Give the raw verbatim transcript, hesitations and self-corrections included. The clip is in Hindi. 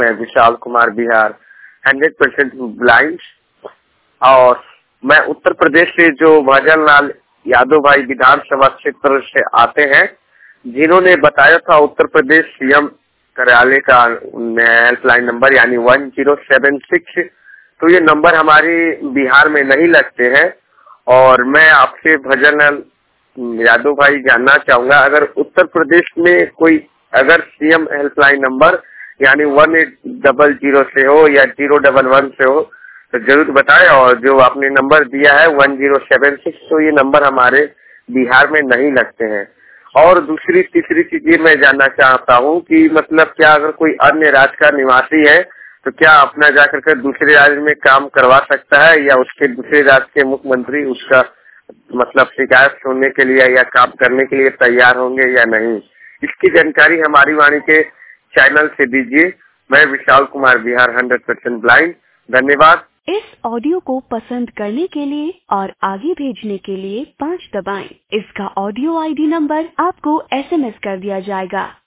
मैं Vishal Kumar Bihar hundred percent blind, और मैं उत्तर प्रदेश से जो भजन लाल यादव भाई विधानसभा क्षेत्र से आते हैं, जिन्होंने बताया था उत्तर प्रदेश सीएम कार्यालय का हेल्पलाइन नंबर यानी वन जीरो सेवन सिक्स, तो ये नंबर हमारे बिहार में नहीं लगते हैं। और मैं आपसे भजन लाल यादव भाई जानना चाहूंगा, अगर उत्तर प्रदेश में कोई अगर सीएम हेल्पलाइन नंबर यानी वन एट डबल जीरो से हो या जीरो डबल वन से हो तो जरूर बताएं। और जो आपने नंबर दिया है वन जीरो सेवन सिक्स, तो ये नंबर हमारे बिहार में नहीं लगते हैं। और दूसरी तीसरी चीज ये मैं जानना चाहता हूँ कि मतलब क्या अगर कोई अन्य राज्य का निवासी है तो क्या अपना जाकर के दूसरे राज्य में काम करवा सकता है, या उसके दूसरे राज्य के मुख्यमंत्री उसका मतलब शिकायत सुनने के लिए या काम करने के लिए तैयार होंगे या नहीं? इसकी जानकारी हमारी वाणी के चैनल से दीजिए। मैं Vishal Kumar Bihar hundred percent blind. धन्यवाद। इस ऑडियो को पसंद करने के लिए और आगे भेजने के लिए पाँच दबाएं। इसका ऑडियो आईडी नंबर आपको एसएमएस कर दिया जाएगा।